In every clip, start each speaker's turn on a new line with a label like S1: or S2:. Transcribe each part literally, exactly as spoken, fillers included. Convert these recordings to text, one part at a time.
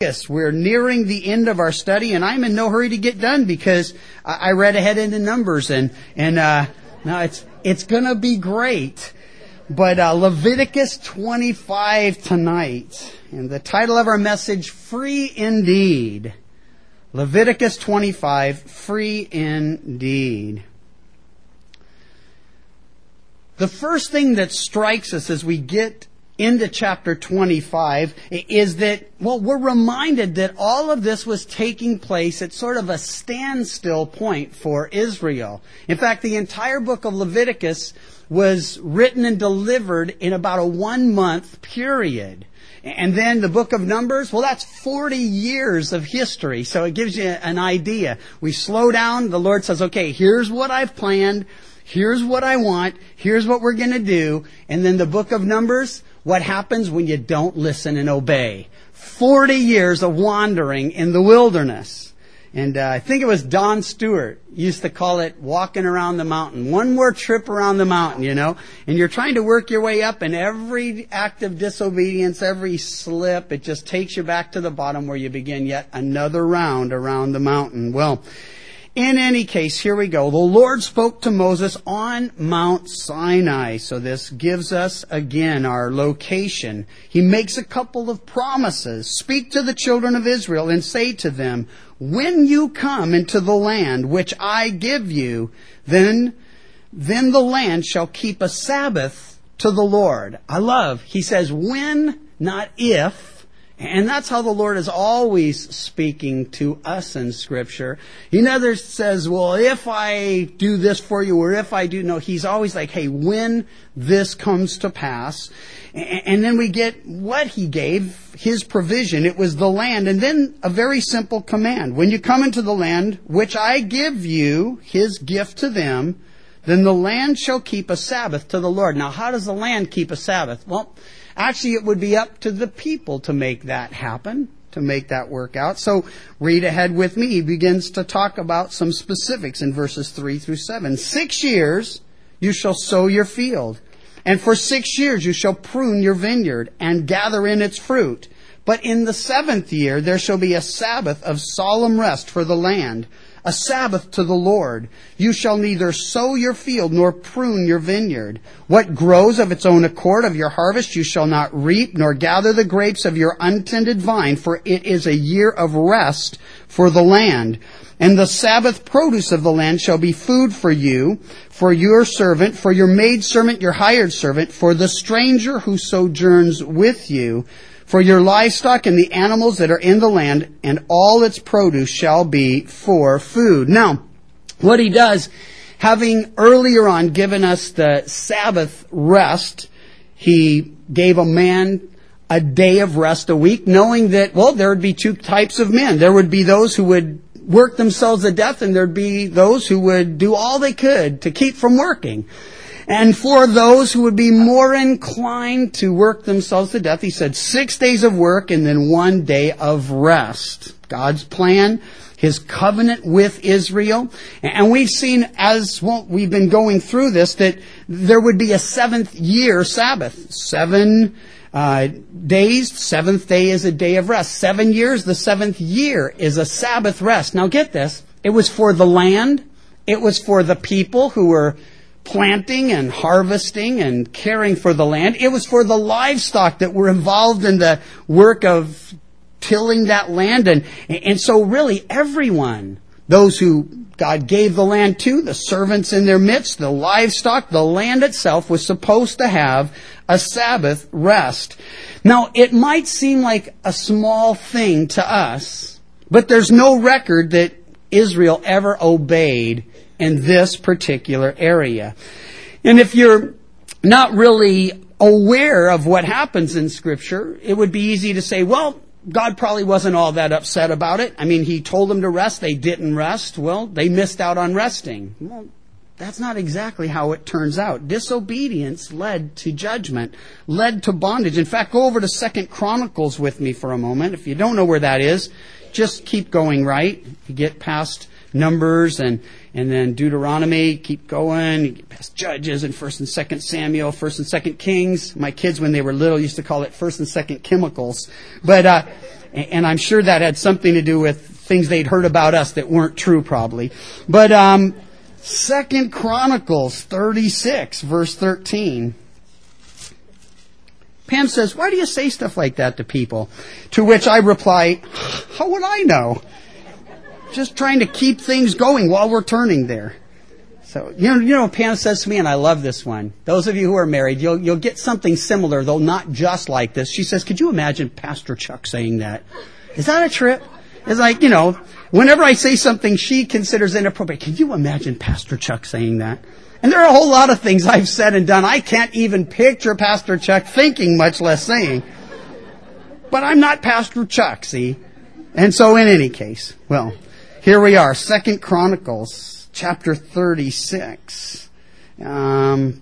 S1: Leviticus. We're nearing the end of our study, and I'm in no hurry to get done because I read ahead into Numbers, and and uh, now it's it's going to be great. But uh, Leviticus twenty-five tonight, and the title of our message, Free Indeed. Leviticus twenty-five, Free Indeed. The first thing that strikes us as we get into chapter twenty-five is that, well, we're reminded that all of this was taking place at sort of a standstill point for Israel. In fact, the entire book of Leviticus was written and delivered in about a one-month period. And then the book of Numbers, well, that's forty years of history. So it gives you an idea. We slow down. The Lord says, okay, here's what I've planned. Here's what I want. Here's what we're going to do. And then the book of Numbers, what happens when you don't listen and obey? forty years of wandering in the wilderness. And uh, I think it was Don Stewart used to call it walking around the mountain. One more trip around the mountain, you know. And you're trying to work your way up, and every act of disobedience, every slip, it just takes you back to the bottom where you begin yet another round around the mountain. Well, in any case, here we go. The Lord spoke to Moses on Mount Sinai. So this gives us, again, our location. He makes a couple of promises. Speak to the children of Israel and say to them, when you come into the land which I give you, then, then the land shall keep a Sabbath to the Lord. I love, he says when, not if. And that's how the Lord is always speaking to us in Scripture. He never says, well, if I do this for you, or if I do. No, he's always like, hey, when this comes to pass. And then we get what he gave, his provision. It was the land. And then a very simple command. When you come into the land, which I give you, his gift to them, then the land shall keep a Sabbath to the Lord. Now, how does the land keep a Sabbath? Well, actually, it would be up to the people to make that happen, to make that work out. So read ahead with me. He begins to talk about some specifics in verses three through seven. Six years you shall sow your field, and for six years you shall prune your vineyard and gather in its fruit. But in the seventh year there shall be a Sabbath of solemn rest for the land, a Sabbath to the Lord. You shall neither sow your field nor prune your vineyard. What grows of its own accord of your harvest you shall not reap, nor gather the grapes of your untended vine, for it is a year of rest for the land. And the Sabbath produce of the land shall be food for you, for your servant, for your maidservant, your hired servant, for the stranger who sojourns with you, for your livestock and the animals that are in the land, and all its produce shall be for food. Now, what he does, having earlier on given us the Sabbath rest, he gave a man a day of rest a week, knowing that, well, there would be two types of men. There would be those who would work themselves to death, and there'd be those who would do all they could to keep from working. And for those who would be more inclined to work themselves to death, he said six days of work and then one day of rest. God's plan, his covenant with Israel. And we've seen, as well, we've been going through this, that there would be a seventh year Sabbath. Seven uh, days, seventh day is a day of rest. Seven years, the seventh year is a Sabbath rest. Now get this, it was for the land, it was for the people who were planting and harvesting and caring for the land. It was for the livestock that were involved in the work of tilling that land. And, and so really everyone, those who God gave the land to, the servants in their midst, the livestock, the land itself was supposed to have a Sabbath rest. Now, it might seem like a small thing to us, but there's no record that Israel ever obeyed in this particular area. And if you're not really aware of what happens in Scripture, it would be easy to say, well, God probably wasn't all that upset about it. I mean, he told them to rest. They didn't rest. Well, they missed out on resting. Well, that's not exactly how it turns out. Disobedience led to judgment, led to bondage. In fact, go over to Second Chronicles with me for a moment. If you don't know where that is, just keep going right. If you get past Numbers and, and then Deuteronomy, keep going, you get past Judges and First and Second Samuel, First and Second Kings. My kids, when they were little, used to call it First and Second Chemicals. But, uh, and I'm sure that had something to do with things they'd heard about us that weren't true probably. But, um, Second Chronicles thirty-six, verse thirteen. Pam says, why do you say stuff like that to people? To which I reply, how would I know? Just trying to keep things going while we're turning there. So, you know, you know what Pam says to me, and I love this one. Those of you who are married, you'll, you'll get something similar, though not just like this. She says, could you imagine Pastor Chuck saying that? Is that a trip? It's like, you know, whenever I say something she considers inappropriate, can you imagine Pastor Chuck saying that? And there are a whole lot of things I've said and done I can't even picture Pastor Chuck thinking, much less saying. But I'm not Pastor Chuck, see? And so in any case, well, here we are, Second Chronicles, chapter thirty-six. Um,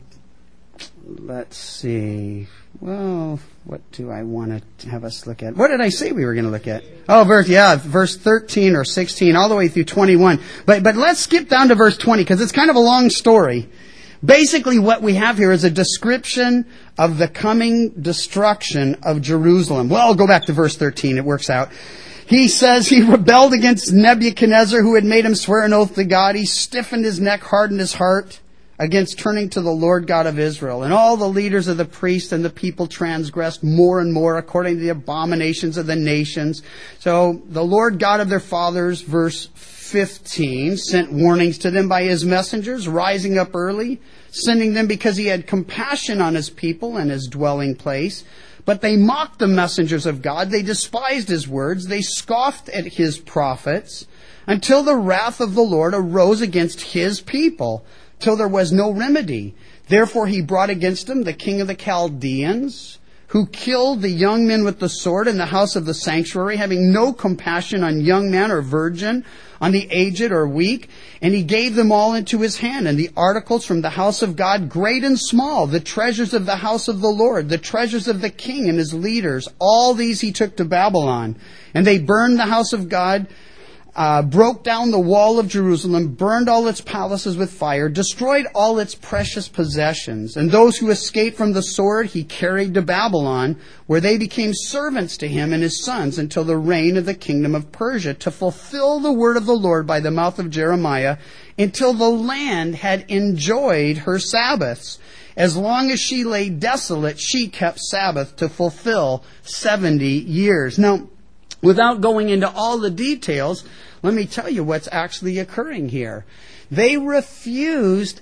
S1: let's see. Well, what do I want to have us look at? What did I say we were going to look at? Oh, verse, yeah, verse thirteen or sixteen, all the way through twenty-one. But, but let's skip down to verse twenty, because it's kind of a long story. Basically, what we have here is a description of the coming destruction of Jerusalem. Well, I'll go back to verse thirteen. It works out. He says he rebelled against Nebuchadnezzar, who had made him swear an oath to God. He stiffened his neck, hardened his heart against turning to the Lord God of Israel. And all the leaders of the priests and the people transgressed more and more according to the abominations of the nations. So the Lord God of their fathers, verse fifteen, sent warnings to them by his messengers, rising up early, sending them because he had compassion on his people and his dwelling place. But they mocked the messengers of God. They despised his words. They scoffed at his prophets until the wrath of the Lord arose against his people, till there was no remedy. Therefore he brought against him the king of the Chaldeans, who killed the young men with the sword in the house of the sanctuary, having no compassion on young man or virgin, on the aged or weak. And he gave them all into his hand, and the articles from the house of God, great and small, the treasures of the house of the Lord, the treasures of the king and his leaders, all these he took to Babylon. And they burned the house of God, Uh, broke down the wall of Jerusalem, burned all its palaces with fire, destroyed all its precious possessions. And those who escaped from the sword he carried to Babylon, where they became servants to him and his sons until the reign of the kingdom of Persia, to fulfill the word of the Lord by the mouth of Jeremiah, until the land had enjoyed her Sabbaths. As long as she lay desolate, she kept Sabbath to fulfill seventy years. Now, without going into all the details, let me tell you what's actually occurring here. They refused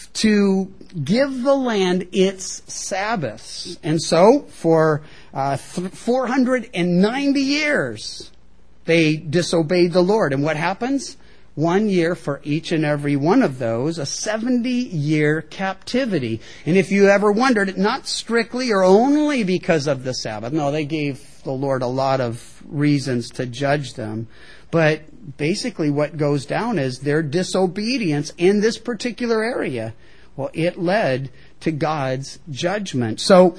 S1: to give the land its Sabbaths. And so, for uh, four hundred ninety years, they disobeyed the Lord. And what happens? One year for each and every one of those, a seventy-year captivity. And if you ever wondered, not strictly or only because of the Sabbath. No, they gave the Lord a lot of reasons to judge them. But basically what goes down is their disobedience in this particular area. Well, it led to God's judgment. So,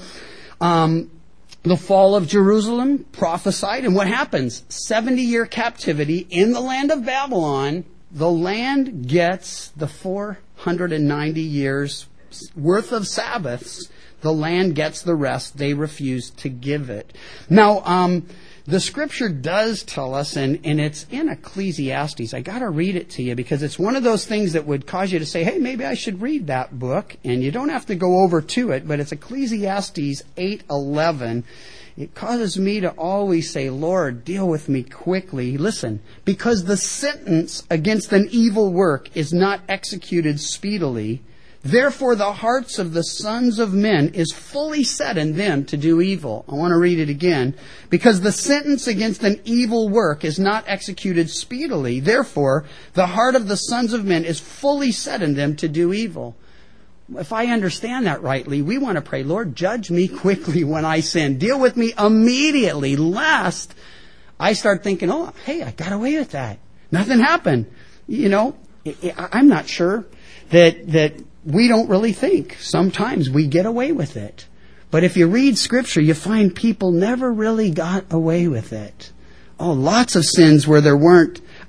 S1: um, the fall of Jerusalem prophesied. And what happens? seventy-year captivity in the land of Babylon. The land gets the four hundred ninety years worth of Sabbaths. The land gets the rest. They refuse to give it. Now, um, the scripture does tell us, and, and it's in Ecclesiastes. I got to read it to you because it's one of those things that would cause you to say, hey, maybe I should read that book. And you don't have to go over to it, but it's Ecclesiastes eight eleven. It causes me to always say, Lord, deal with me quickly. Listen, because the sentence against an evil work is not executed speedily, therefore the hearts of the sons of men is fully set in them to do evil. I want to read it again. Because the sentence against an evil work is not executed speedily, therefore the heart of the sons of men is fully set in them to do evil. If I understand that rightly, we want to pray, Lord, judge me quickly when I sin. Deal with me immediately, lest I start thinking, oh, hey, I got away with that. Nothing happened. You know, I'm not sure that that we don't really think. Sometimes we get away with it. But if you read Scripture, you find people never really got away with it. Oh, lots of sins where there weren't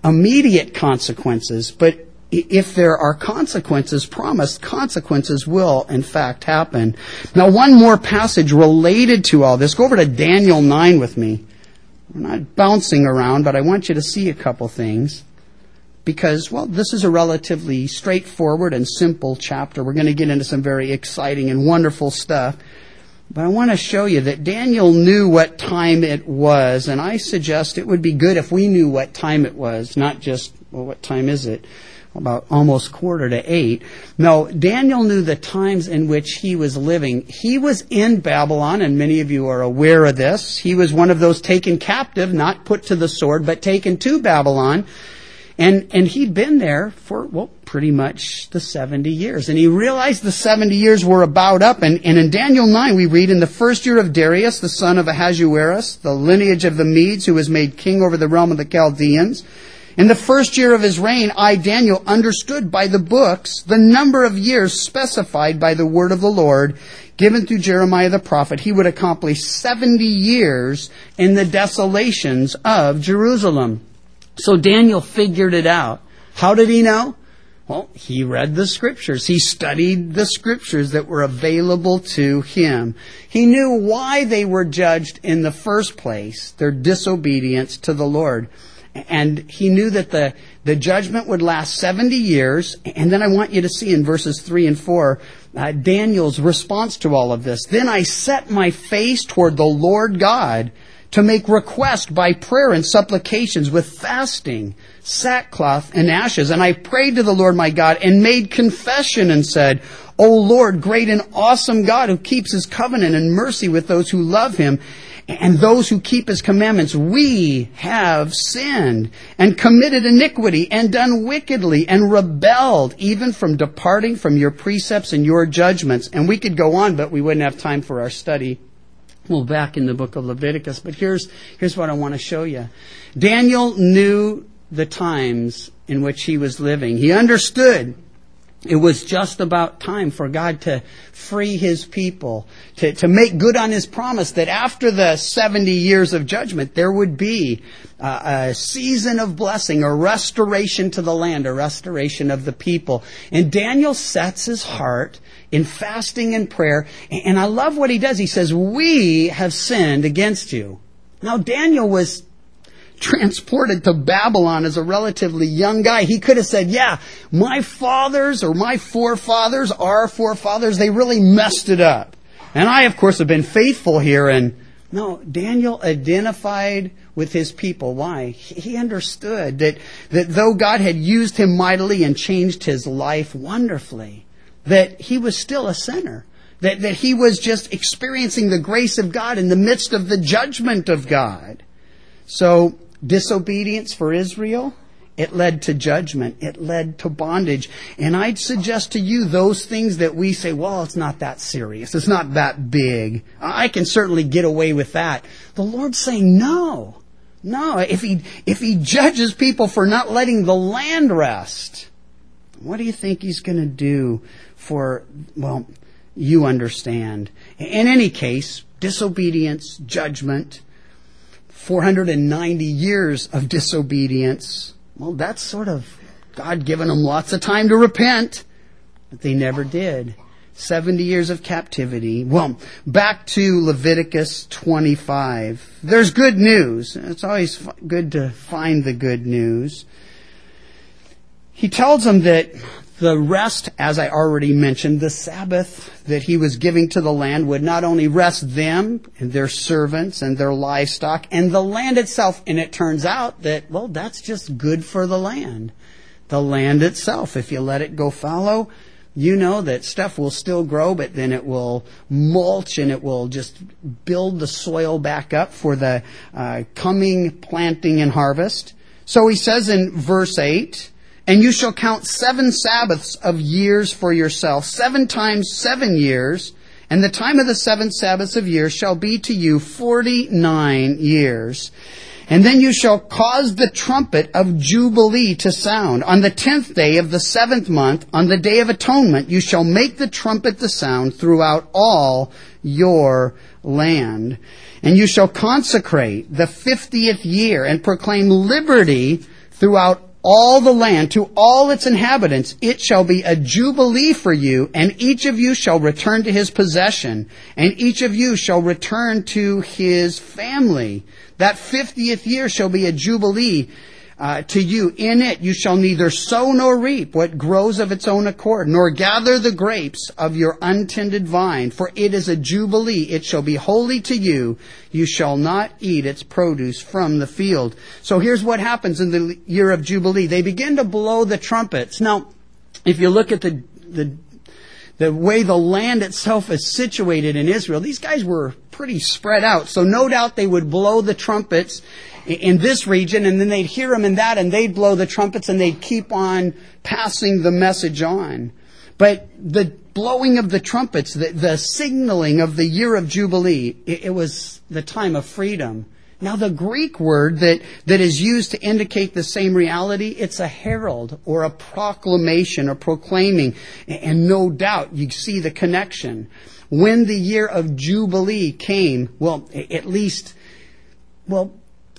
S1: immediate consequences, but if there are consequences promised, consequences will, in fact, happen. Now, one more passage related to all this. Go over to Daniel nine with me. We're not bouncing around, but I want you to see a couple things. Because, well, this is a relatively straightforward and simple chapter. We're going to get into some very exciting and wonderful stuff. But I want to show you that Daniel knew what time it was, and I suggest it would be good if we knew what time it was, not just, well, what time is it? About almost quarter to eight. No, Daniel knew the times in which he was living. He was in Babylon, and many of you are aware of this. He was one of those taken captive, not put to the sword, but taken to Babylon. And and he'd been there for, well, pretty much the seventy years. And he realized the seventy years were about up. And, and in Daniel nine, we read, in the first year of Darius, the son of Ahasuerus, the lineage of the Medes, who was made king over the realm of the Chaldeans, in the first year of his reign, I, Daniel, understood by the books the number of years specified by the word of the Lord, given through Jeremiah the prophet. He would accomplish seventy years in the desolations of Jerusalem. So Daniel figured it out. How did he know? Well, he read the scriptures. He studied the scriptures that were available to him. He knew why they were judged in the first place, their disobedience to the Lord. And he knew that the, the judgment would last seventy years. And then I want you to see in verses three and four, uh, Daniel's response to all of this. Then I set my face toward the Lord God to make request by prayer and supplications with fasting, sackcloth, and ashes. And I prayed to the Lord my God and made confession and said, O Lord, great and awesome God, who keeps his covenant and mercy with those who love him and those who keep his commandments, we have sinned and committed iniquity and done wickedly and rebelled, even from departing from your precepts and your judgments. And we could go on, but we wouldn't have time for our study. Well, back in the book of Leviticus. But here's, here's what I want to show you. Daniel knew the times in which he was living. He understood it was just about time for God to free his people, to, to make good on his promise that after the seventy years of judgment, there would be a, a season of blessing, a restoration to the land, a restoration of the people. And Daniel sets his heart in fasting and prayer. And I love what he does. He says, we have sinned against you. Now, Daniel was transported to Babylon as a relatively young guy. He could have said, yeah, my fathers or my forefathers, our forefathers, they really messed it up. And I, of course, have been faithful here. And no, Daniel identified with his people. Why? He understood that, that though God had used him mightily and changed his life wonderfully, that he was still a sinner. That, that he was just experiencing the grace of God in the midst of the judgment of God. So, disobedience for Israel, it led to judgment. It led to bondage. And I'd suggest to you those things that we say, well, it's not that serious. It's not that big. I can certainly get away with that. The Lord's saying, no. No. If he, if he judges people for not letting the land rest, what do you think he's going to do for, well, you understand. In any case, disobedience, judgment, four hundred ninety years of disobedience. Well, that's sort of God giving them lots of time to repent. But they never did. seventy years of captivity. Well, back to Leviticus twenty-five. There's good news. It's always good to find the good news. He tells them that the rest, as I already mentioned, the Sabbath that he was giving to the land would not only rest them and their servants and their livestock and the land itself. And it turns out that, well, that's just good for the land. The land itself, if you let it go fallow, you know that stuff will still grow, but then it will mulch and it will just build the soil back up for the uh, coming planting and harvest. So he says in verse eight, and you shall count seven Sabbaths of years for yourself, seven times seven years, and the time of the seven Sabbaths of years shall be to you forty-nine years. And then you shall cause the trumpet of Jubilee to sound. On the tenth day of the seventh month, on the day of atonement, you shall make the trumpet to sound throughout all your land. And you shall consecrate the fiftieth year and proclaim liberty throughout all the land, to all its inhabitants, it shall be a jubilee for you, and each of you shall return to his possession, and each of you shall return to his family. That fiftieth year shall be a jubilee uh, to you. In it you shall neither sow nor reap what grows of its own accord, nor gather the grapes of your untended vine. For it is a jubilee. It shall be holy to you. You shall not eat its produce from the field. So here's what happens in the year of jubilee. They begin to blow the trumpets. Now, if you look at the the the way the land itself is situated in Israel, these guys were pretty spread out. So no doubt they would blow the trumpets in this region, and then they'd hear them in that, and they'd blow the trumpets, and they'd keep on passing the message on. But the blowing of the trumpets, the, the signaling of the year of Jubilee, it, it was the time of freedom. Now the Greek word that, that is used to indicate the same reality, it's a herald or a proclamation or proclaiming. And no doubt you see the connection. When the year of Jubilee came, well, at least, well,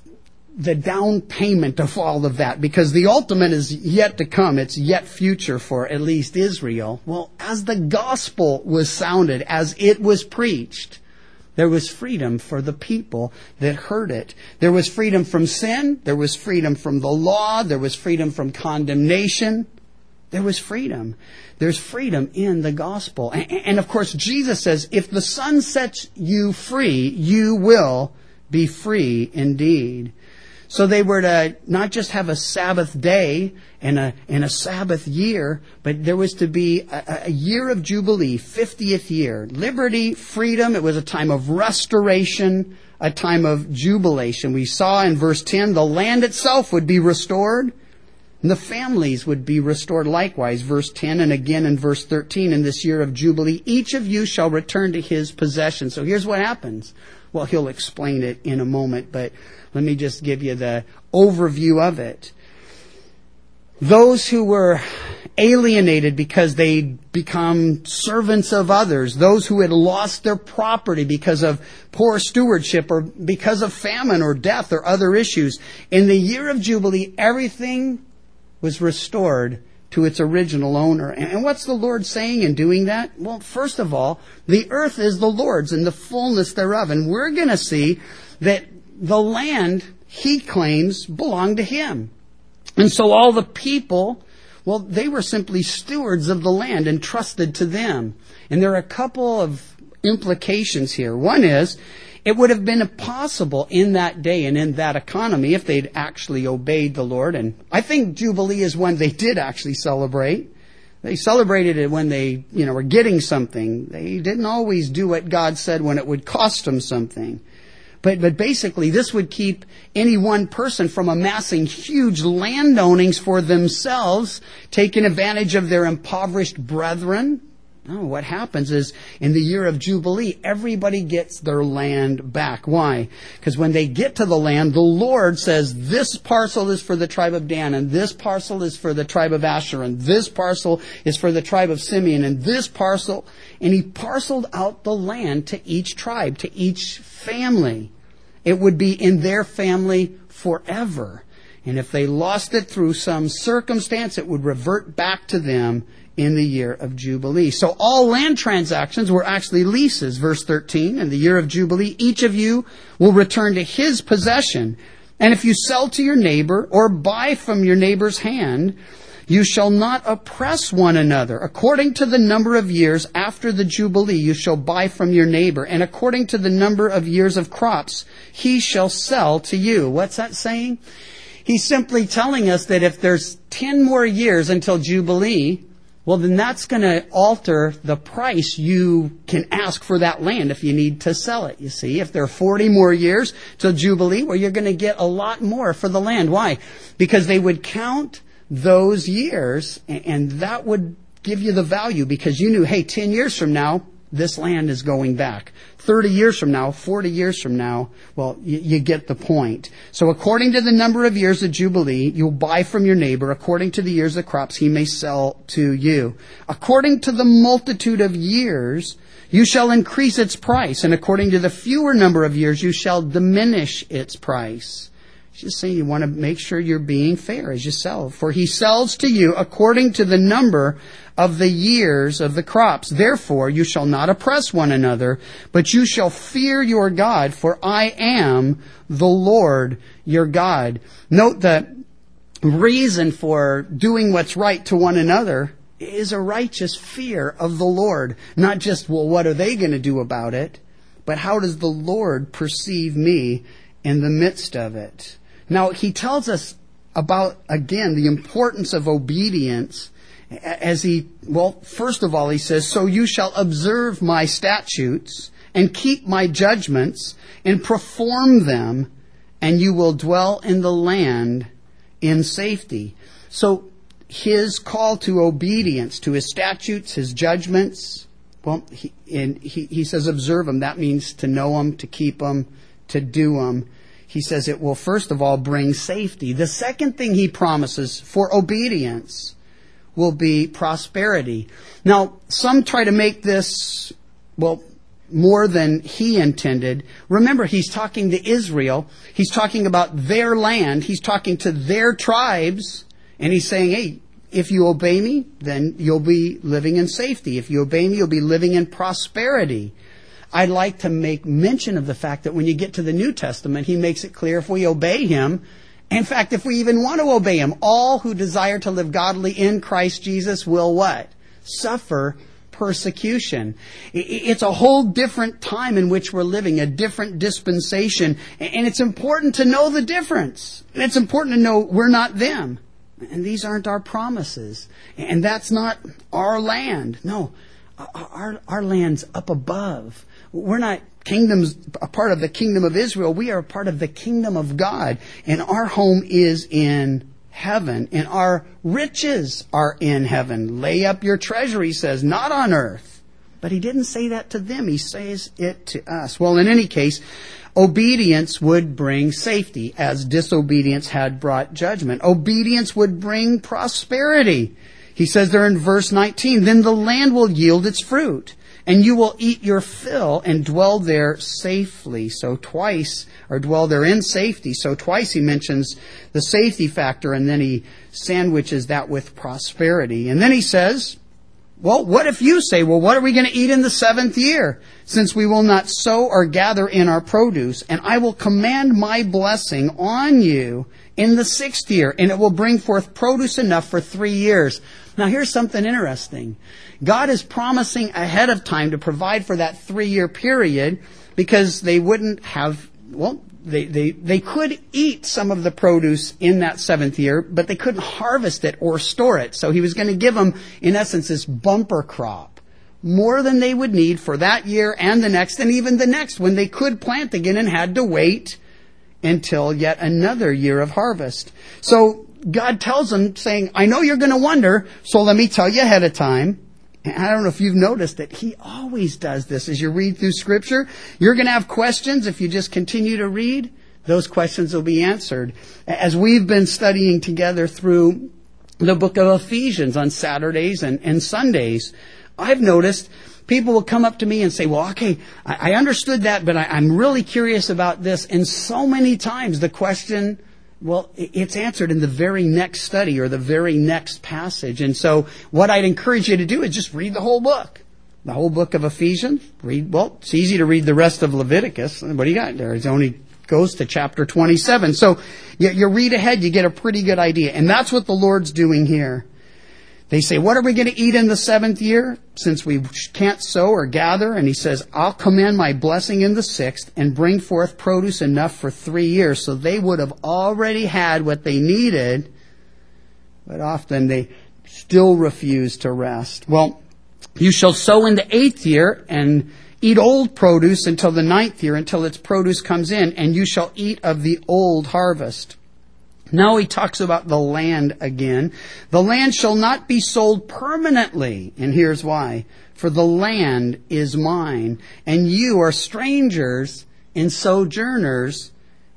S1: the down payment of all of that, because the ultimate is yet to come. It's yet future for at least Israel. Well, as the gospel was sounded, as it was preached, there was freedom for the people that heard it. There was freedom from sin. There was freedom from the law. There was freedom from condemnation. There was freedom. There's freedom in the gospel. And, and of course, Jesus says, if the Son sets you free, you will be free indeed. So they were to not just have a Sabbath day and a, and a Sabbath year, but there was to be a, a year of Jubilee, fiftieth year. Liberty, freedom, it was a time of restoration, a time of jubilation. We saw in verse ten, the land itself would be restored, and the families would be restored likewise. Verse ten, and again in verse thirteen, in this year of Jubilee, each of you shall return to his possession. So here's what happens. Well, he'll explain it in a moment, but let me just give you the overview of it. Those who were alienated because they'd become servants of others, those who had lost their property because of poor stewardship or because of famine or death or other issues, in the year of Jubilee, everything was restored to its original owner. And what's the Lord saying in doing that? Well, first of all, the earth is the Lord's and the fullness thereof. And we're going to see that the land, he claims, belonged to him. And so all the people, well, they were simply stewards of the land entrusted to them. And there are a couple of implications here. One is, it would have been impossible in that day and in that economy if they'd actually obeyed the Lord. And I think Jubilee is when they did actually celebrate. They celebrated it when they, you know, were getting something. They didn't always do what God said when it would cost them something. But, but basically, this would keep any one person from amassing huge landownings for themselves, taking advantage of their impoverished brethren. No, what happens is, in the year of Jubilee, everybody gets their land back. Why? Because when they get to the land, the Lord says, this parcel is for the tribe of Dan, and this parcel is for the tribe of Asher, and this parcel is for the tribe of Simeon, and this parcel, and he parceled out the land to each tribe, to each family. It would be in their family forever. And if they lost it through some circumstance, it would revert back to them in the year of Jubilee. So all land transactions were actually leases. Verse thirteen, in the year of Jubilee, each of you will return to his possession. And if you sell to your neighbor or buy from your neighbor's hand, you shall not oppress one another. According to the number of years after the Jubilee, you shall buy from your neighbor. And according to the number of years of crops, he shall sell to you. What's that saying? He's simply telling us that if there's ten more years until Jubilee, well, then that's going to alter the price you can ask for that land if you need to sell it. You see, if there are forty more years till Jubilee, well, you're going to get a lot more for the land. Why? Because they would count those years, and that would give you the value, because you knew, hey, ten years from now, this land is going back. thirty years from now, forty years from now, well, you, you get the point. So according to the number of years of Jubilee, you'll buy from your neighbor. According to the years of crops, he may sell to you. According to the multitude of years, you shall increase its price. And according to the fewer number of years, you shall diminish its price. He's just saying you want to make sure you're being fair as you sell. For he sells to you according to the number of the years of the crops. Therefore, you shall not oppress one another, but you shall fear your God, for I am the Lord your God. Note the reason for doing what's right to one another is a righteous fear of the Lord. Not just, well, what are they going to do about it? But how does the Lord perceive me in the midst of it? Now, he tells us about, again, the importance of obedience as he, well, first of all, he says, so you shall observe my statutes and keep my judgments and perform them, and you will dwell in the land in safety. So his call to obedience, to his statutes, his judgments, well, he, and he, he says observe them. That means to know them, to keep them, to do them. He says it will first of all bring safety. The second thing he promises for obedience will be prosperity. Now, some try to make this, well, more than he intended. Remember, he's talking to Israel. He's talking about their land. He's talking to their tribes. And he's saying, hey, if you obey me, then you'll be living in safety. If you obey me, you'll be living in prosperity. I'd like to make mention of the fact that when you get to the New Testament, he makes it clear if we obey him, in fact, if we even want to obey him, all who desire to live godly in Christ Jesus will what? Suffer persecution. It's a whole different time in which we're living, a different dispensation, and it's important to know the difference. It's important to know we're not them, and these aren't our promises, and that's not our land. No, our, our land's up above. We're not kingdoms, a part of the kingdom of Israel. We are a part of the kingdom of God. And our home is in heaven. And our riches are in heaven. Lay up your treasure, he says, not on earth. But he didn't say that to them. He says it to us. Well, in any case, obedience would bring safety, as disobedience had brought judgment. Obedience would bring prosperity. He says there in verse nineteen, then the land will yield its fruit, and you will eat your fill and dwell there safely. So twice, or dwell there in safety. So twice he mentions the safety factor, and then he sandwiches that with prosperity. And then he says, well, what if you say, well, what are we going to eat in the seventh year, since we will not sow or gather in our produce? And I will command my blessing on you in the sixth year, and it will bring forth produce enough for three years. Now, here's something interesting. God is promising ahead of time to provide for that three-year period, because they wouldn't have, well, they, they, they could eat some of the produce in that seventh year, but they couldn't harvest it or store it. So he was going to give them, in essence, this bumper crop, more than they would need for that year and the next, and even the next, when they could plant again and had to wait until yet another year of harvest. So God tells them, saying, I know you're going to wonder, so let me tell you ahead of time. And I don't know if you've noticed that he always does this as you read through Scripture. You're going to have questions if you just continue to read. Those questions will be answered. As we've been studying together through the book of Ephesians on Saturdays and, and Sundays, I've noticed people will come up to me and say, well, okay, I, I understood that, but I, I'm really curious about this. And so many times the question, well, it's answered in the very next study or the very next passage. And so what I'd encourage you to do is just read the whole book. The whole book of Ephesians. Read, well, it's easy to read the rest of Leviticus. What do you got there? It only goes to chapter twenty-seven. So you, you read ahead, you get a pretty good idea. And that's what the Lord's doing here. They say, what are we going to eat in the seventh year, since we can't sow or gather? And he says, I'll command my blessing in the sixth and bring forth produce enough for three years. So they would have already had what they needed, but often they still refuse to rest. Well, you shall sow in the eighth year and eat old produce until the ninth year, until its produce comes in, and you shall eat of the old harvest. Now he talks about the land again. The land shall not be sold permanently. And here's why. For the land is mine, and you are strangers and sojourners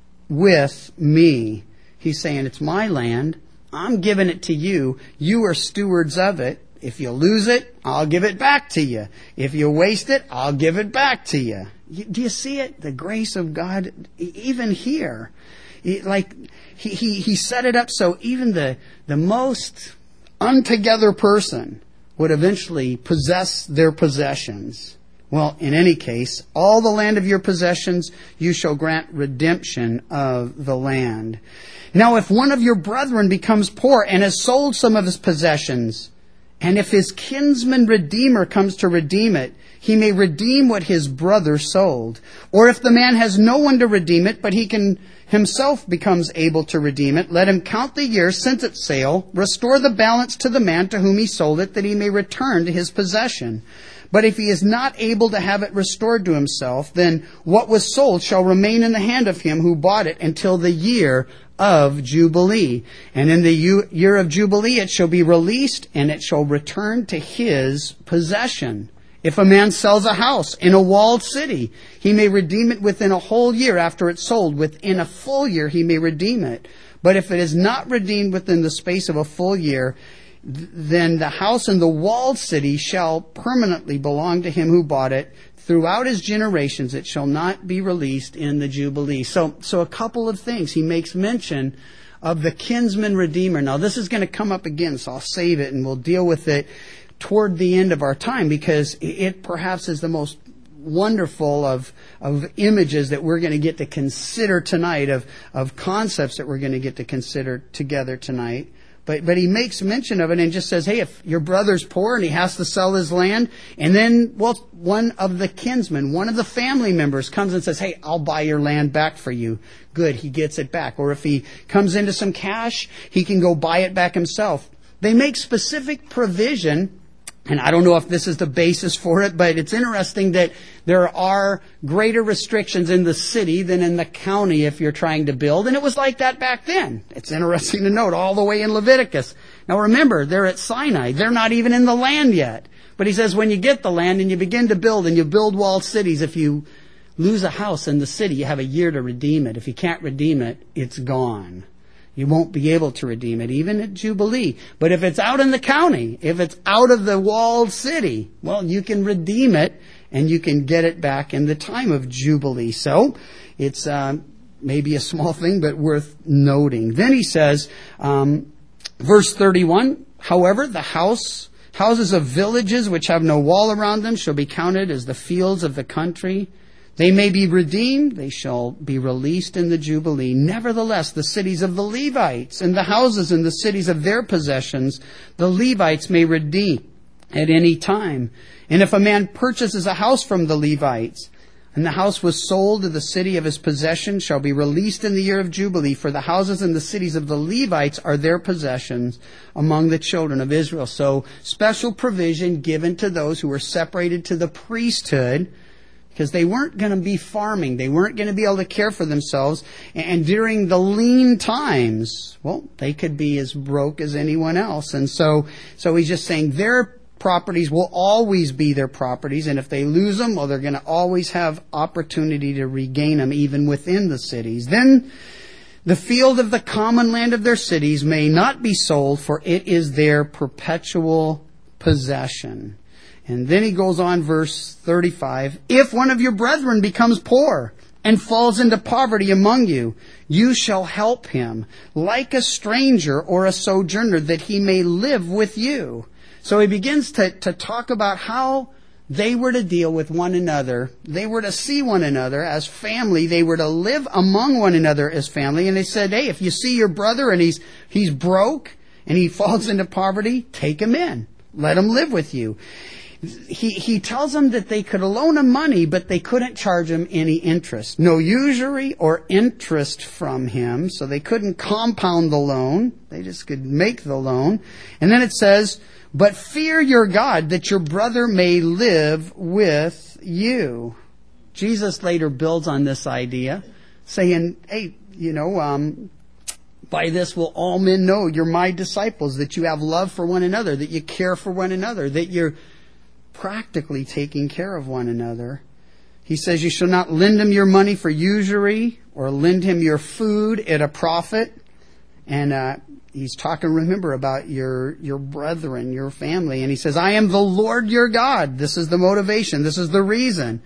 S1: with me. He's saying, it's my land. I'm giving it to you. You are stewards of it. If you lose it, I'll give it back to you. If you waste it, I'll give it back to you. Do you see it? The grace of God, even here. He, like, he, he, he set it up so even the, the most untogether person would eventually possess their possessions. Well, in any case, all the land of your possessions, you shall grant redemption of the land. Now, if one of your brethren becomes poor and has sold some of his possessions, and if his kinsman redeemer comes to redeem it, he may redeem what his brother sold. Or if the man has no one to redeem it, but he can himself becomes able to redeem it, let him count the year since its sale, restore the balance to the man to whom he sold it, that he may return to his possession. But if he is not able to have it restored to himself, then what was sold shall remain in the hand of him who bought it until the year of Jubilee. And in the year of Jubilee it shall be released, and it shall return to his possession. If a man sells a house in a walled city, he may redeem it within a whole year after it's sold. Within a full year he may redeem it. But if it is not redeemed within the space of a full year, then the house in the walled city shall permanently belong to him who bought it. Throughout his generations it shall not be released in the Jubilee. So, so a couple of things. He makes mention of the kinsman redeemer. Now this is going to come up again, so I'll save it and we'll deal with it toward the end of our time, because it perhaps is the most wonderful of of images that we're going to get to consider tonight, of, of concepts that we're going to get to consider together tonight. But but he makes mention of it and just says, hey, if your brother's poor and he has to sell his land, and then, well, one of the kinsmen, one of the family members comes and says, hey, I'll buy your land back for you. Good, he gets it back. Or if he comes into some cash, he can go buy it back himself. They make specific provision. And I don't know if this is the basis for it, but it's interesting that there are greater restrictions in the city than in the county if you're trying to build. And it was like that back then. It's interesting to note, all the way in Leviticus. Now remember, they're at Sinai. They're not even in the land yet. But he says when you get the land and you begin to build and you build walled cities, if you lose a house in the city, you have a year to redeem it. If you can't redeem it, it's gone. You won't be able to redeem it, even at Jubilee. But if it's out in the county, if it's out of the walled city, well, you can redeem it and you can get it back in the time of Jubilee. So it's uh, maybe a small thing, but worth noting. Then he says, um, verse thirty-one, however, the house, houses of villages which have no wall around them shall be counted as the fields of the country. They may be redeemed, they shall be released in the Jubilee. Nevertheless, the cities of the Levites and the houses in the cities of their possessions, the Levites may redeem at any time. And if a man purchases a house from the Levites, and the house was sold to the city of his possession, shall be released in the year of Jubilee, for the houses and the cities of the Levites are their possessions among the children of Israel. So, special provision given to those who were separated to the priesthood, because they weren't going to be farming. They weren't going to be able to care for themselves. And during the lean times, well, they could be as broke as anyone else. And so, so he's just saying their properties will always be their properties. And if they lose them, well, they're going to always have opportunity to regain them, even within the cities. Then the field of the common land of their cities may not be sold, for it is their perpetual possession. And then he goes on, verse thirty-five, if one of your brethren becomes poor and falls into poverty among you, you shall help him like a stranger or a sojourner, that he may live with you. So he begins to, to talk about how they were to deal with one another. They were to see one another as family. They were to live among one another as family. And they said, hey, if you see your brother and he's he's broke and he falls into poverty, take him in. Let him live with you. He he tells them that they could loan him money, but they couldn't charge him any interest. No usury or interest from him, so they couldn't compound the loan. They just could make the loan. And then it says, but fear your God, that your brother may live with you. Jesus later builds on this idea, saying, hey, you know, um, by this will all men know you're my disciples, that you have love for one another, that you care for one another, that you're practically taking care of one another. He says you shall not lend him your money for usury, or lend him your food at a profit. And uh, he's talking, remember, about your your brethren, your family. And he says, I am the Lord your God. This is the motivation. This is the reason.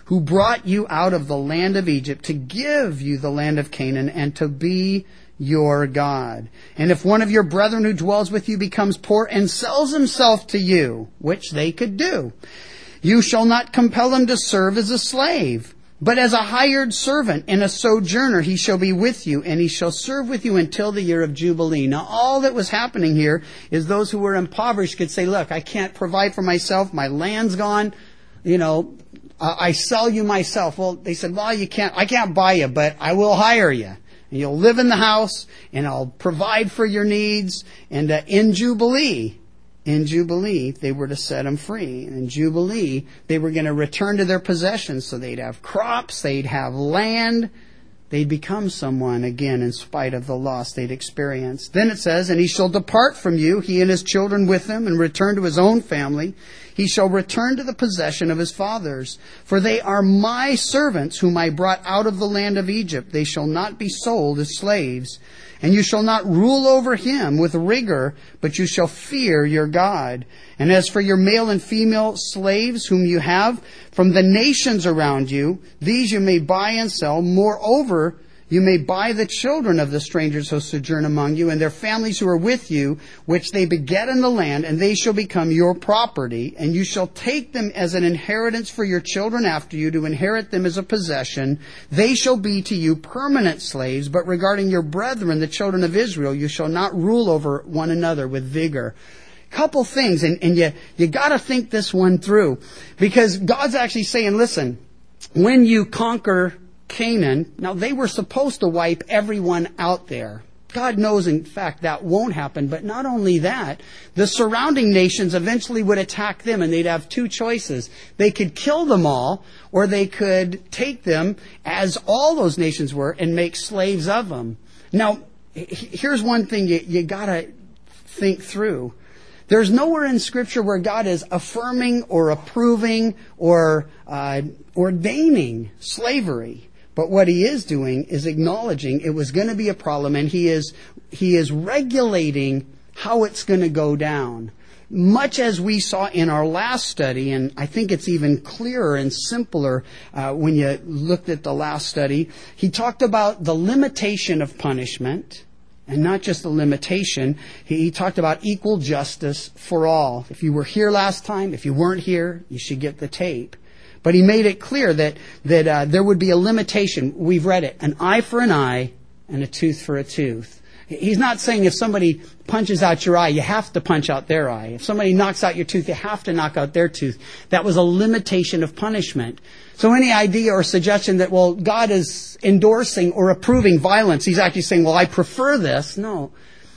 S1: who brought you out of the land of Egypt to give you the land of Canaan and to be your God. And if one of your brethren who dwells with you becomes poor and sells himself to you, which they could do, you shall not compel him to serve as a slave, but as a hired servant and a sojourner he shall be with you, and he shall serve with you until the year of Jubilee. Now all that was happening here is those who were impoverished could say, look, I can't provide for myself, my land's gone, you know, I sell you myself. Well, they said, well, you can't, I can't buy you, but I will hire you. And you'll live in the house, and I'll provide for your needs. And uh, in Jubilee, in Jubilee, they were to set them free. And in Jubilee, they were going to return to their possessions. So they'd have crops, they'd have land. They'd become someone again in spite of the loss they'd experienced. Then it says, and he shall depart from you, he and his children with him, and return to his own family. He shall return to the possession of his fathers. For they are my servants whom I brought out of the land of Egypt. They shall not be sold as slaves. And you shall not rule over him with rigor, but you shall fear your God. And as for your male and female slaves whom you have from the nations around you, these you may buy and sell. Moreover, you may buy the children of the strangers who sojourn among you and their families who are with you, which they beget in the land, and they shall become your property. And you shall take them as an inheritance for your children after you, to inherit them as a possession. They shall be to you permanent slaves. But regarding your brethren, the children of Israel, you shall not rule over one another with vigor. Couple things, and, and you, you gotta think this one through. Because God's actually saying, listen, when you conquer Canaan, now they were supposed to wipe everyone out there. God knows, in fact, that won't happen. But not only that, the surrounding nations eventually would attack them, and they'd have two choices. They could kill them all, or they could take them, as all those nations were, and make slaves of them. Now, here's one thing you, you gotta think through. There's nowhere in Scripture where God is affirming or approving or uh, ordaining slavery. But what he is doing is acknowledging it was going to be a problem, and he is he is regulating how it's going to go down. Much as we saw in our last study, and I think it's even clearer and simpler uh, when you looked at the last study, he talked about the limitation of punishment, and not just the limitation. He, he talked about equal justice for all. If you were here last time, if you weren't here, you should get the tape. But he made it clear that that uh, there would be a limitation. We've read it. An eye for an eye and a tooth for a tooth. He's not saying if somebody punches out your eye, you have to punch out their eye. If somebody knocks out your tooth, you have to knock out their tooth. That was a limitation of punishment. So any idea or suggestion that, well, God is endorsing or approving violence, he's actually saying, well, I prefer this. No.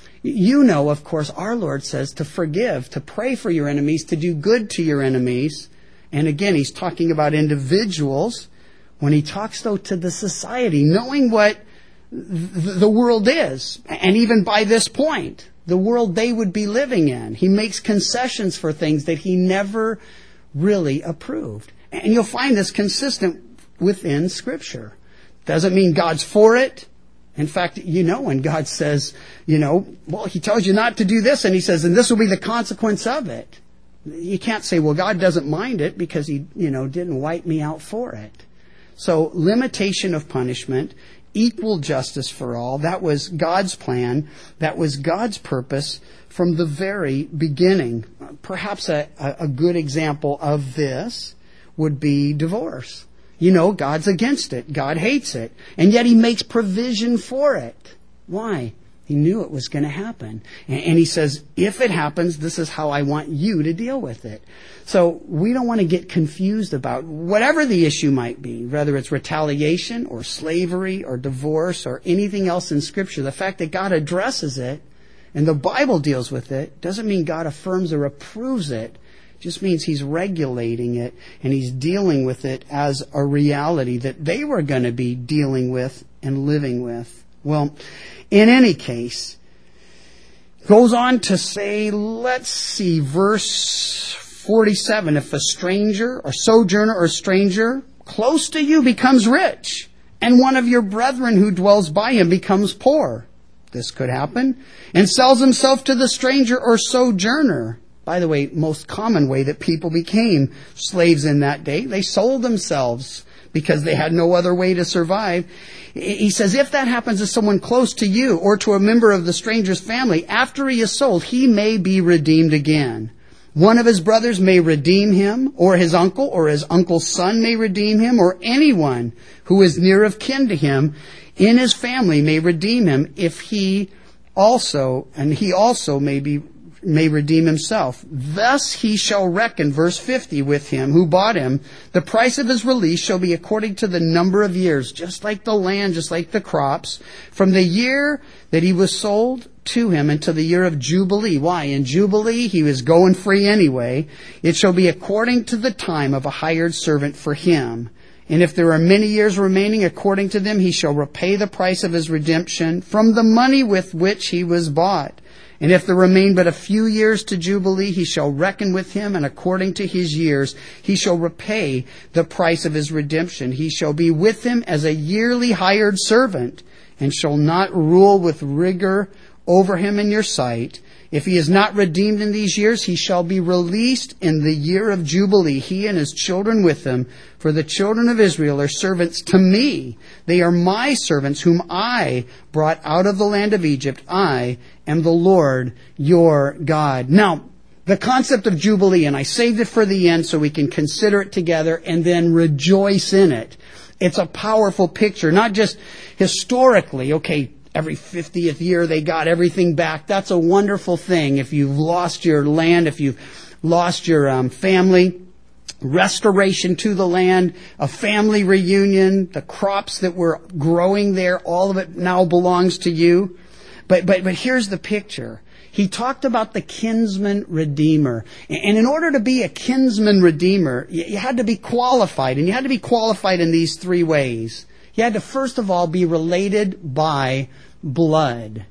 S1: You know, of course, our Lord says to forgive, to pray for your enemies, to do good to your enemies. And again, he's talking about individuals. When he talks, though, to the society, knowing what the world is, and even by this point, the world they would be living in, he makes concessions for things that he never really approved. And you'll find this consistent within Scripture. Doesn't mean God's for it. In fact, you know, when God says, you know, well, he tells you not to do this, and he says, and this will be the consequence of it. You can't say, well, God doesn't mind it because he, you know, didn't wipe me out for it. So limitation of punishment, equal justice for all, that was God's plan. That was God's purpose from the very beginning. Perhaps a, a good example of this would be divorce. You know, God's against it. God hates it. And yet he makes provision for it. Why? He knew it was going to happen. And he says, if it happens, this is how I want you to deal with it. So we don't want to get confused about whatever the issue might be, whether it's retaliation or slavery or divorce or anything else in Scripture. The fact that God addresses it and the Bible deals with it doesn't mean God affirms or approves it. It just means he's regulating it and he's dealing with it as a reality that they were going to be dealing with and living with. Well, in any case, goes on to say, let's see, verse forty-seven, if a stranger or sojourner or stranger close to you becomes rich, and one of your brethren who dwells by him becomes poor, this could happen, and sells himself to the stranger or sojourner. By the way, most common way that people became slaves in that day, they sold themselves because they had no other way to survive. He says, if that happens to someone close to you or to a member of the stranger's family, after he is sold, he may be redeemed again. One of his brothers may redeem him, or his uncle, or his uncle's son may redeem him, or anyone who is near of kin to him in his family may redeem him if he also, and he also may be may redeem himself. Thus he shall reckon, verse fifty, with him who bought him. The price of his release shall be according to the number of years, just like the land, just like the crops, from the year that he was sold to him until the year of Jubilee. Why? In Jubilee, he was going free anyway. It shall be according to the time of a hired servant for him. And if there are many years remaining, according to them, he shall repay the price of his redemption from the money with which he was bought. And if there remain but a few years to Jubilee, he shall reckon with him, and according to his years, he shall repay the price of his redemption. He shall be with him as a yearly hired servant, and shall not rule with rigor over him in your sight. If he is not redeemed in these years, he shall be released in the year of Jubilee, he and his children with him. For the children of Israel are servants to me. They are my servants, whom I brought out of the land of Egypt. I am the Lord your God. Now, the concept of Jubilee, and I saved it for the end so we can consider it together and then rejoice in it. It's a powerful picture, not just historically, okay, every fiftieth year they got everything back. That's a wonderful thing. If you've lost your land, if you've lost your um, family, restoration to the land, a family reunion, the crops that were growing there, all of it now belongs to you. But but but here's the picture. He talked about the kinsman redeemer. And in order to be a kinsman redeemer, you had to be qualified. And you had to be qualified in these three ways. You had to, first of all, be related by blood.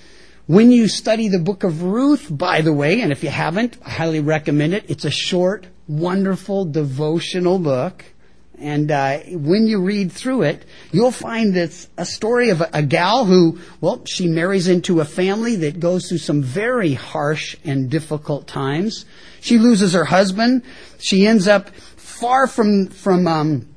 S1: When you study the book of Ruth, by the way, and if you haven't, I highly recommend it. It's a short, wonderful, devotional book. And uh, when you read through it, you'll find it's a story of a, a gal who, well, she marries into a family that goes through some very harsh and difficult times. She loses her husband. She ends up far from, from um,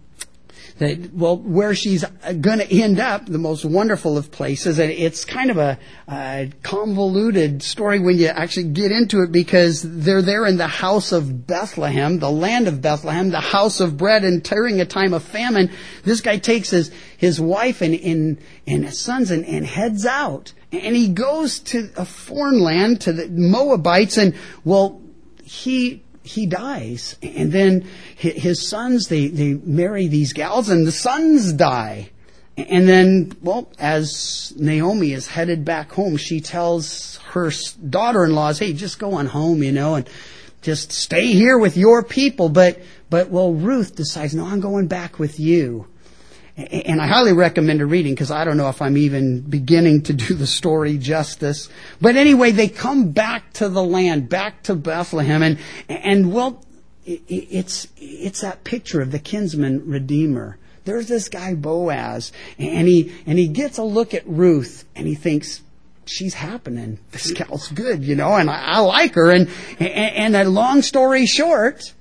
S1: the, well, where she's going to end up, the most wonderful of places. And it's kind of a, a convoluted story when you actually get into it, because they're there in the house of Bethlehem, the land of Bethlehem, the house of bread, and during a time of famine, this guy takes his, his wife and, and, and his sons and, and heads out. And he goes to a foreign land, to the Moabites, and, well, he... he dies. And then his sons, they, they marry these gals, and the sons die. And then, well, as Naomi is headed back home, she tells her daughter-in-laws, hey, just go on home, you know, and just stay here with your people. But, but well, Ruth decides, no, I'm going back with you. And I highly recommend a reading, because I don't know if I'm even beginning to do the story justice. But anyway, they come back to the land, back to Bethlehem. And, and well, it's, it's that picture of the kinsman redeemer. There's this guy Boaz, and he, and he gets a look at Ruth, and he thinks, she's happening. This gal's good, you know, and I, I like her. And, and, and a long story short,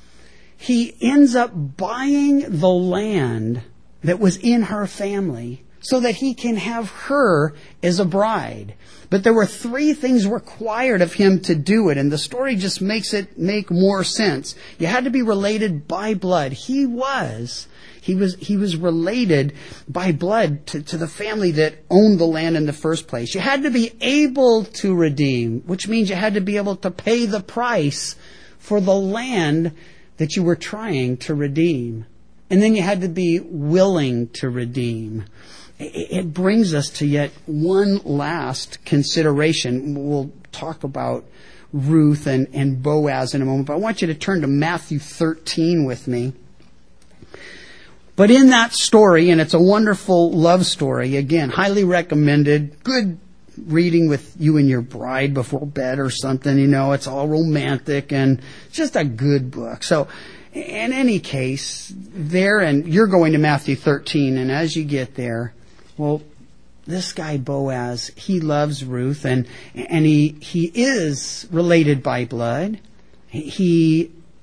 S1: he ends up buying the land that was in her family so that he can have her as a bride. But there were three things required of him to do it, and the story just makes it make more sense. You had to be related by blood. He was. He was, he was related by blood to, to the family that owned the land in the first place. You had to be able to redeem, which means you had to be able to pay the price for the land that you were trying to redeem. And then you had to be willing to redeem. It brings us to yet one last consideration. We'll talk about Ruth and, and Boaz in a moment, but I want you to turn to Matthew thirteen with me. But in that story, and it's a wonderful love story, again, highly recommended, good reading with you and your bride before bed or something, you know, it's all romantic and just a good book. So, in any case, there, and you're going to Matthew thirteen, and as you get there, well, this guy Boaz, he loves Ruth, and and he he is related by blood. He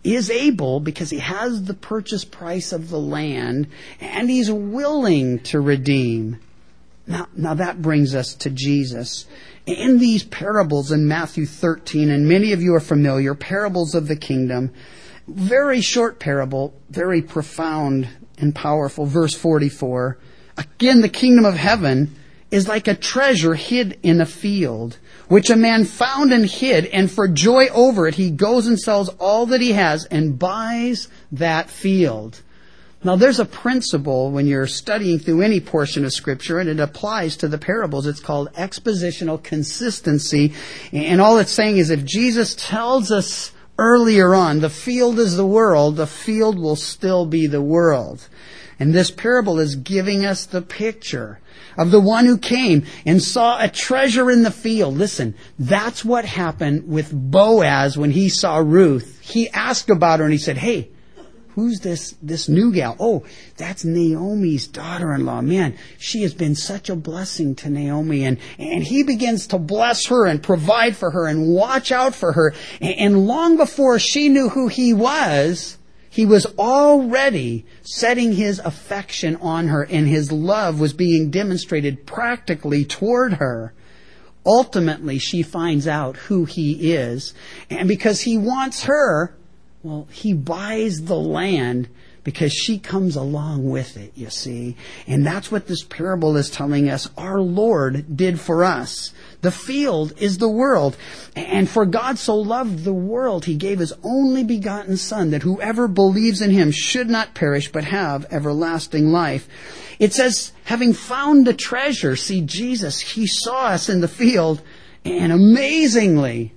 S1: is able, because he has the purchase price of the land, and he's willing to redeem. Now, now that brings us to Jesus. In these parables in Matthew thirteen, and many of you are familiar, parables of the kingdom, very short parable, very profound and powerful. Verse forty-four, again, the kingdom of heaven is like a treasure hid in a field, which a man found and hid, and for joy over it he goes and sells all that he has and buys that field. Now there's a principle when you're studying through any portion of Scripture, and it applies to the parables. It's called expositional consistency. And all it's saying is if Jesus tells us earlier on, the field is the world, the field will still be the world. And this parable is giving us the picture of the one who came and saw a treasure in the field. Listen, that's what happened with Boaz when he saw Ruth. He asked about her and he said, hey, who's this, this new gal? Oh, that's Naomi's daughter-in-law. Man, she has been such a blessing to Naomi. And, and he begins to bless her and provide for her and watch out for her. And, and long before she knew who he was, he was already setting his affection on her, and his love was being demonstrated practically toward her. Ultimately, she finds out who he is. And because he wants her, well, he buys the land because she comes along with it, you see. And that's what this parable is telling us our Lord did for us. The field is the world. And for God so loved the world, he gave his only begotten Son, that whoever believes in him should not perish, but have everlasting life. It says, having found the treasure, see, Jesus, he saw us in the field, and amazingly,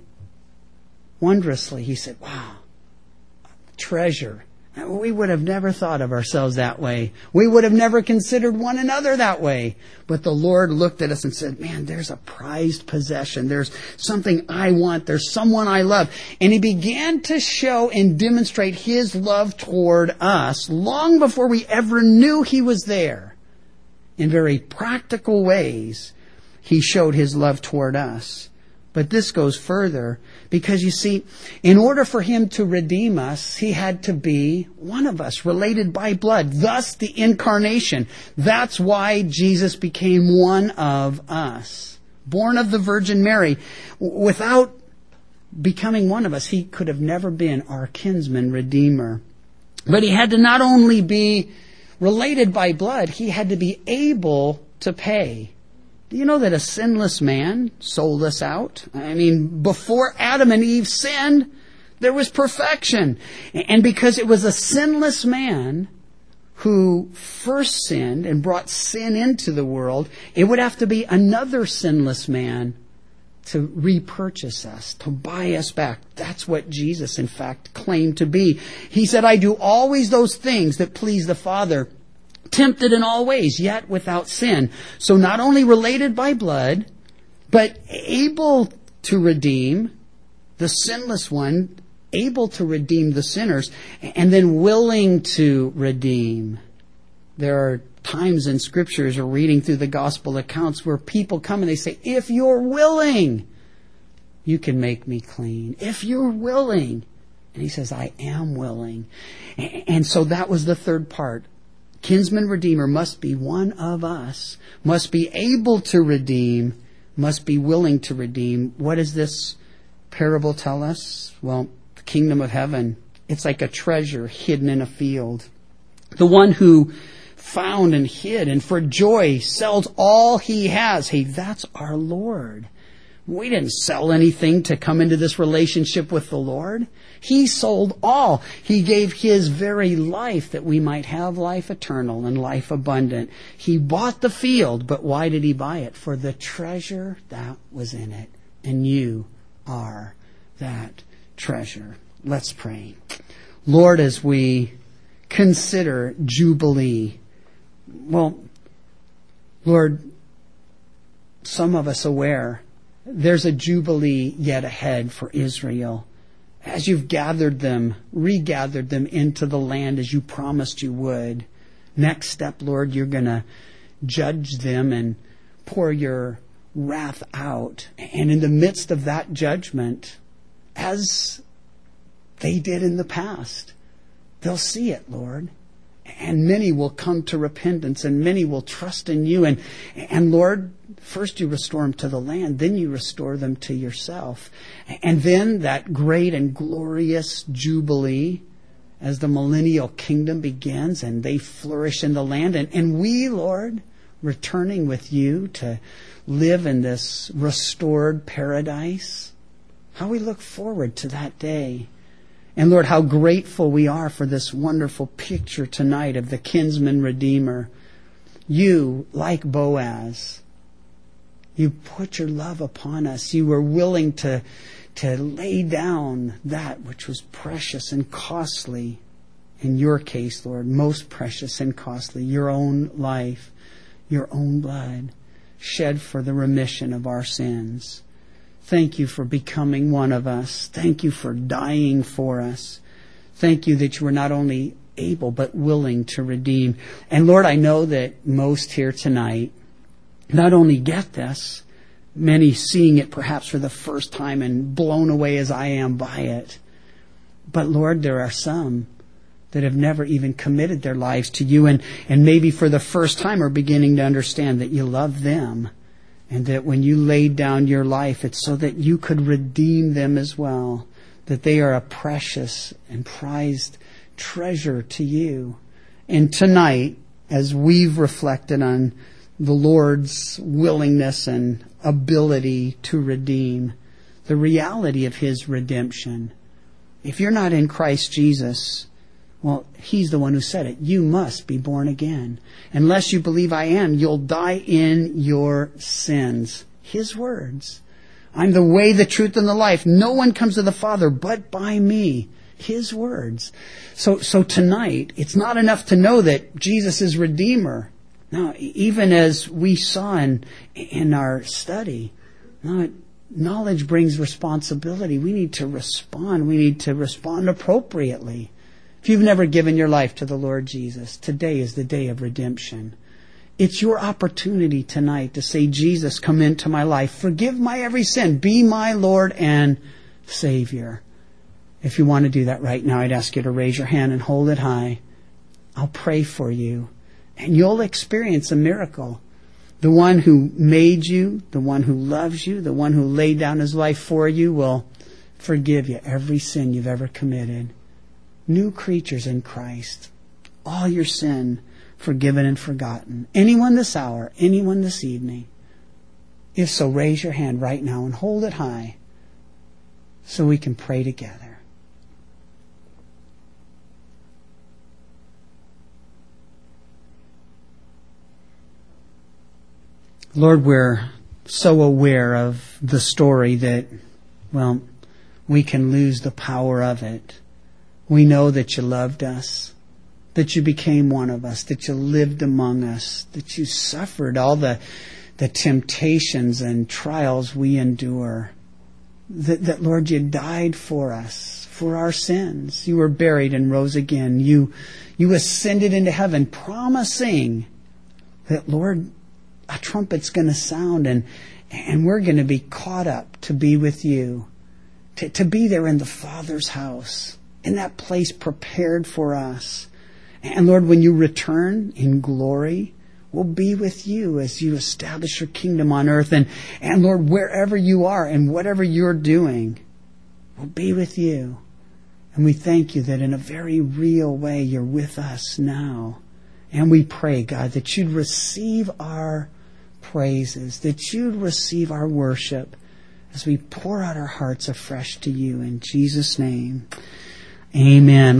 S1: wondrously, he said, wow, treasure. We would have never thought of ourselves that way. We would have never considered one another that way. But the Lord looked at us and said, man, there's a prized possession. There's something I want. There's someone I love. And he began to show and demonstrate his love toward us long before we ever knew he was there. In very practical ways, he showed his love toward us. But this goes further, because you see, in order for him to redeem us, he had to be one of us, related by blood. Thus the incarnation. That's why Jesus became one of us. Born of the Virgin Mary. Without becoming one of us, he could have never been our kinsman redeemer. But he had to not only be related by blood, he had to be able to pay. Do you know that a sinless man sold us out? I mean, before Adam and Eve sinned, there was perfection. And because it was a sinless man who first sinned and brought sin into the world, it would have to be another sinless man to repurchase us, to buy us back. That's what Jesus, in fact, claimed to be. He said, I do always those things that please the Father, tempted in all ways, yet without sin. So not only related by blood, but able to redeem the sinless one, able to redeem the sinners, and then willing to redeem. There are times in scriptures or reading through the gospel accounts where people come and they say, if you're willing, you can make me clean. If you're willing. And he says, I am willing. And so that was the third part. Kinsman Redeemer must be one of us, must be able to redeem, must be willing to redeem. What does this parable tell us? Well, the kingdom of heaven, it's like a treasure hidden in a field. The one who found and hid and for joy sells all he has. Hey, that's our Lord. We didn't sell anything to come into this relationship with the Lord. He sold all. He gave his very life that we might have life eternal and life abundant. He bought the field, but why did he buy it? For the treasure that was in it. And you are that treasure. Let's pray. Lord, as we consider Jubilee, well, Lord, some of us aware there's a Jubilee yet ahead for Israel. As you've gathered them, regathered them into the land as you promised you would. Next step, Lord, you're going to judge them and pour your wrath out. And in the midst of that judgment, as they did in the past. They'll see it, Lord. And many will come to repentance, and many will trust in you. And, and Lord, first you restore them to the land, then you restore them to yourself. And then that great and glorious jubilee as the millennial kingdom begins and they flourish in the land. And, and we, Lord, returning with you to live in this restored paradise. How we look forward to that day. And Lord, how grateful we are for this wonderful picture tonight of the kinsman redeemer. You, like Boaz, you put your love upon us. You were willing to, to lay down that which was precious and costly. In your case, Lord, most precious and costly, your own life, your own blood, shed for the remission of our sins. Thank you for becoming one of us. Thank you for dying for us. Thank you that you were not only able but willing to redeem. And Lord, I know that most here tonight not only get this, many seeing it perhaps for the first time and blown away as I am by it. But Lord, there are some that have never even committed their lives to you and, and maybe for the first time are beginning to understand that you love them. And that when you laid down your life, it's so that you could redeem them as well. That they are a precious and prized treasure to you. And tonight, as we've reflected on the Lord's willingness and ability to redeem, the reality of His redemption. If you're not in Christ Jesus, well, He's the one who said it. You must be born again. Unless you believe I am, you'll die in your sins. His words. I'm the way, the truth, and the life. No one comes to the Father but by me. His words. So, so tonight, it's not enough to know that Jesus is Redeemer. Now, even as we saw in, in our study, now, knowledge brings responsibility. We need to respond. We need to respond appropriately. If you've never given your life to the Lord Jesus, today is the day of redemption. It's your opportunity tonight to say, Jesus, come into my life. Forgive my every sin. Be my Lord and Savior. If you want to do that right now, I'd ask you to raise your hand and hold it high. I'll pray for you. And you'll experience a miracle. The one who made you, the one who loves you, the one who laid down His life for you will forgive you every sin you've ever committed. New creatures in Christ. All your sin forgiven and forgotten. Anyone this hour, anyone this evening. If so, raise your hand right now and hold it high so we can pray together. Lord, we're so aware of the story that, well, we can lose the power of it. We know that you loved us, that you became one of us, that you lived among us, that you suffered all the, the temptations and trials we endure. That, that, Lord, you died for us, for our sins. You were buried and rose again. You, you ascended into heaven, promising that, Lord, a trumpet's going to sound and, and we're going to be caught up to be with you, to, to be there in the Father's house. In that place prepared for us. And Lord, when you return in glory, we'll be with you as you establish your kingdom on earth. And, and Lord, wherever you are and whatever you're doing, we'll be with you. And we thank you that in a very real way you're with us now. And we pray, God, that you'd receive our praises, that you'd receive our worship as we pour out our hearts afresh to you in Jesus' name. Amen.